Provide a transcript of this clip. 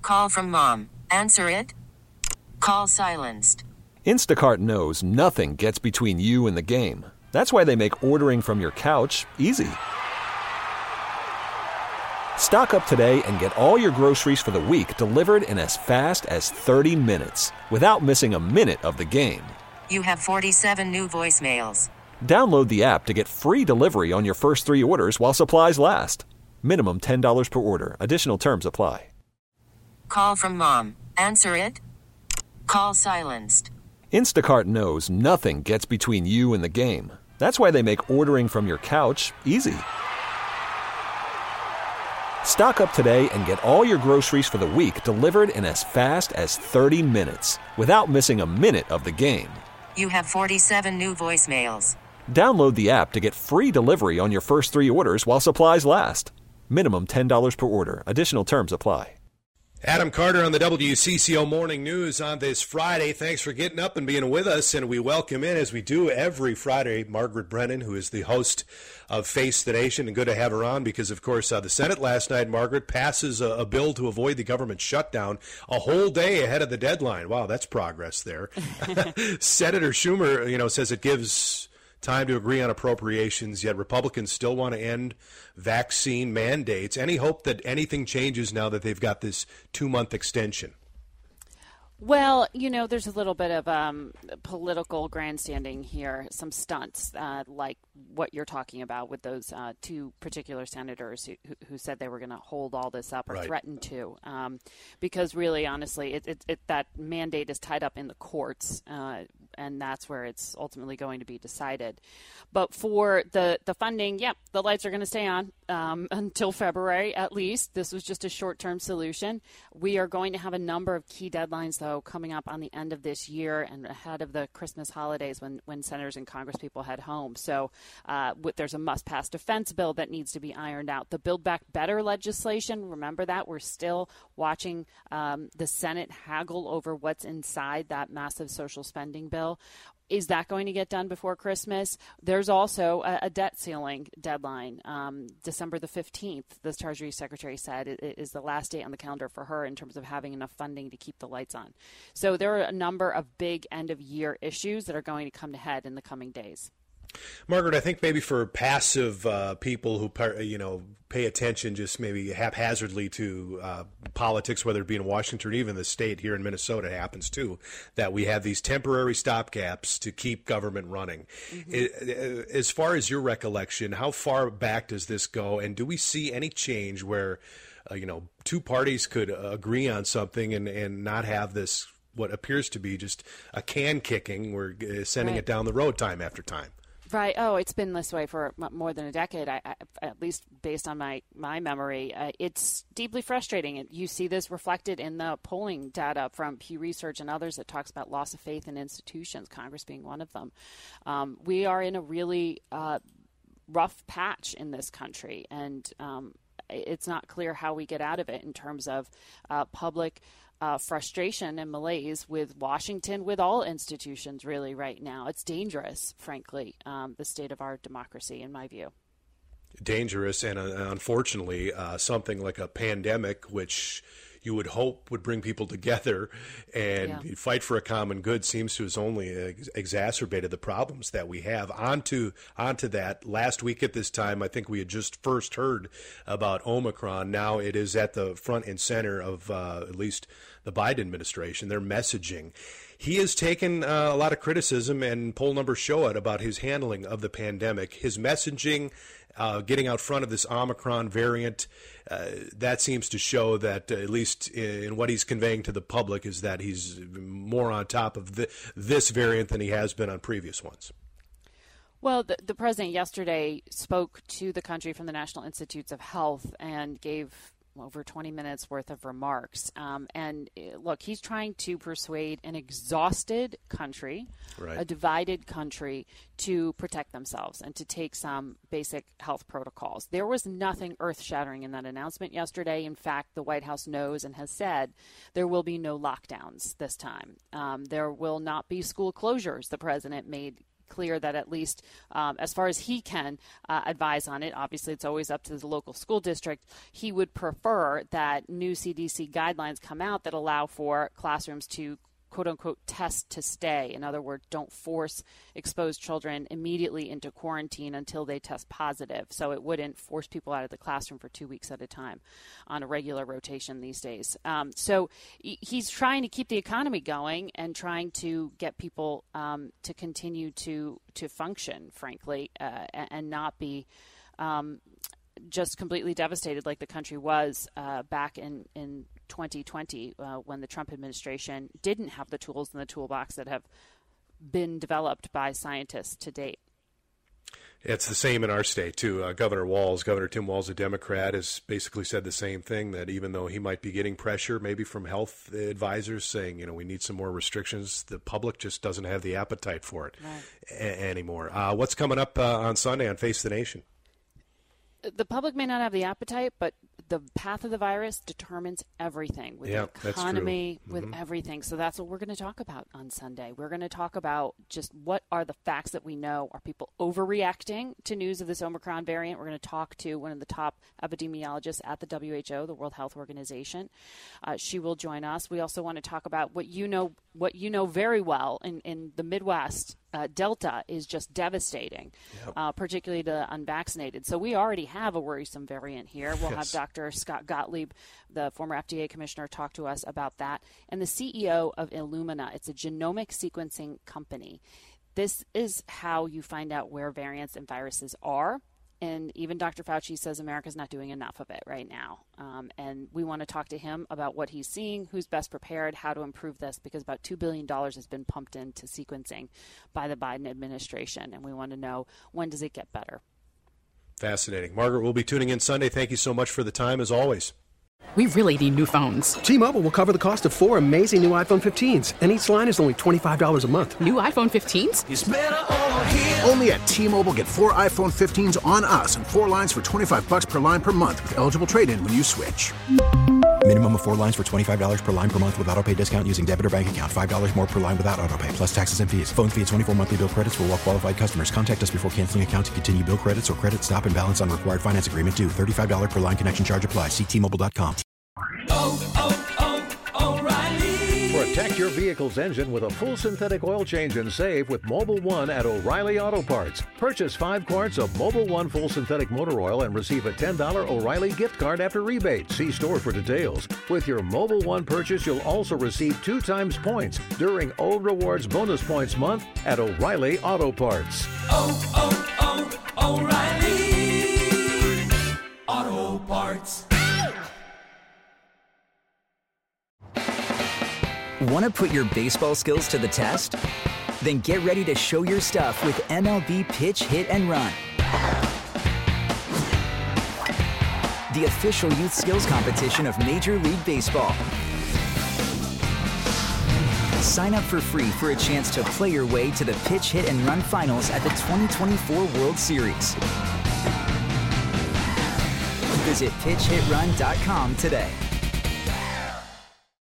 Call from mom. Answer it. Call silenced. Instacart knows nothing gets between you and the game. That's why they make ordering from your couch easy. Stock up today and get all your groceries for the week delivered in as fast as 30 minutes without missing a minute of the game. You have 47 new voicemails. Download the app to get free delivery on your first 3 orders while supplies last. Minimum $10 per order. Additional terms apply. Call from mom. Answer it. Call silenced. Instacart knows nothing gets between you and the game. That's why they make ordering from your couch easy. Stock up today and get all your groceries for the week delivered in as fast as 30 minutes without missing a minute of the game. You have 47 new voicemails. Download the app to get free delivery on your first 3 orders while supplies last. Minimum $10 per order. Additional terms apply. Adam Carter on the WCCO Morning News on this Friday. Thanks for getting up and being with us, and we welcome in, as we do every Friday, Margaret Brennan, who is the host of Face the Nation, and good to have her on because, of course, the Senate last night, Margaret, passes a bill to avoid the government shutdown a whole day ahead of the deadline. Wow, that's progress there. Senator Schumer, says it gives time to agree on appropriations, yet Republicans still want to end vaccine mandates. Any hope that anything changes now that they've got this 2-month extension? Well, there's a little bit of political grandstanding here, some stunts like what you're talking about with those 2 particular senators who said they were going to hold all this up or right. threaten to, because really, honestly, that mandate is tied up in the courts, and that's where it's ultimately going to be decided. But for the funding, the lights are going to stay on until February at least. This was just a short-term solution. We are going to have a number of key deadlines, though, coming up on the end of this year and ahead of the Christmas holidays when senators and congresspeople head home. So there's a must-pass defense bill that needs to be ironed out. The Build Back Better legislation, remember that? We're still watching the Senate haggle over what's inside that massive social spending bill. Is that going to get done before Christmas? There's also a debt ceiling deadline. December the 15th, the Treasury Secretary said, it is the last date on the calendar for her in terms of having enough funding to keep the lights on. So there are a number of big end-of-year issues that are going to come to head in the coming days. Margaret, I think maybe for passive people who, pay attention just maybe haphazardly to politics, whether it be in Washington or even the state here in Minnesota, it happens too, that we have these temporary stopgaps to keep government running. Mm-hmm. As far as your recollection, how far back does this go? And do we see any change where, 2 parties could agree on something and not have this, what appears to be just a can kicking, we're sending right. it down the road time after time? Right. Oh, it's been this way for more than a decade, at least based on my memory. It's deeply frustrating. You see this reflected in the polling data from Pew Research and others that talks about loss of faith in institutions, Congress being one of them. We are in a really rough patch in this country, and it's not clear how we get out of it in terms of public frustration and malaise with Washington, with all institutions really right now. It's dangerous, frankly, the state of our democracy, in my view. Dangerous, and unfortunately, something like a pandemic, which you would hope would bring people together and fight for a common good, seems to have only exacerbated the problems that we have. Onto that, last week at this time, I think we had just first heard about Omicron. Now it is at the front and center of at least the Biden administration, their messaging. He has taken a lot of criticism, and poll numbers show it, about his handling of the pandemic. His messaging, getting out front of this Omicron variant, that seems to show that, at least in what he's conveying to the public, is that he's more on top of this variant than he has been on previous ones. Well, the president yesterday spoke to the country from the National Institutes of Health and gave over 20 minutes worth of remarks. And look, he's trying to persuade an exhausted country, right, a divided country, to protect themselves and to take some basic health protocols. There was nothing earth-shattering in that announcement yesterday. In fact, the White House knows and has said there will be no lockdowns this time. There will not be school closures, the president made clear that at least as far as he can advise on it, obviously it's always up to the local school district, he would prefer that new CDC guidelines come out that allow for classrooms to quote-unquote test to stay. In other words, don't force exposed children immediately into quarantine until they test positive. So it wouldn't force people out of the classroom for 2 weeks at a time on a regular rotation these days. So he's trying to keep the economy going and trying to get people to continue to function, frankly, and not be just completely devastated like the country was back in 2020 when the Trump administration didn't have the tools in the toolbox that have been developed by scientists to date. It's the same in our state, too. Governor Tim Walz, a Democrat, has basically said the same thing, that even though he might be getting pressure maybe from health advisors saying, we need some more restrictions, the public just doesn't have the appetite for it anymore. What's coming up on Sunday on Face the Nation? The public may not have the appetite, but the path of the virus determines everything with the economy, with everything. So that's what we're going to talk about on Sunday. We're going to talk about just what are the facts that we know. Are people overreacting to news of this Omicron variant? We're going to talk to one of the top epidemiologists at the WHO, the World Health Organization. She will join us. We also want to talk about what you know very well in the Midwest. Delta is just devastating, particularly to unvaccinated. So we already have a worrisome variant here. We'll have Dr. Scott Gottlieb, the former FDA commissioner, talk to us about that. And the CEO of Illumina, it's a genomic sequencing company. This is how you find out where variants and viruses are. And even Dr. Fauci says America's not doing enough of it right now. And we want to talk to him about what he's seeing, who's best prepared, how to improve this, because about $2 billion has been pumped into sequencing by the Biden administration. And we want to know, when does it get better? Fascinating. Margaret, we'll be tuning in Sunday. Thank you so much for the time, as always. We really need new phones. T-Mobile will cover the cost of 4 amazing new iPhone 15s, and each line is only $25 a month. New iPhone 15s? It's better over here. Only at T-Mobile, get 4 iPhone 15s on us and 4 lines for $25 per line per month with eligible trade-in when you switch. Minimum of 4 lines for $25 per line per month with autopay discount using debit or bank account. $5 more per line without autopay, plus taxes and fees. Phone fee at 24 monthly bill credits for well-qualified customers. Contact us before canceling account to continue bill credits or credit stop and balance on required finance agreement due. $35 per line connection charge applies. See T-Mobile.com. O'Reilly. Protect your vehicle's engine with a full synthetic oil change and save with Mobil 1 at O'Reilly Auto Parts. Purchase 5 quarts of Mobil 1 full synthetic motor oil and receive a $10 O'Reilly gift card after rebate. See store for details. With your Mobil 1 purchase, you'll also receive 2 times points during O Rewards Bonus Points Month at O'Reilly Auto Parts. O'Reilly Auto Parts. Want to put your baseball skills to the test? Then get ready to show your stuff with MLB Pitch, Hit, and Run. The official youth skills competition of Major League Baseball. Sign up for free for a chance to play your way to the Pitch, Hit, and Run finals at the 2024 World Series. Visit PitchHitRun.com today.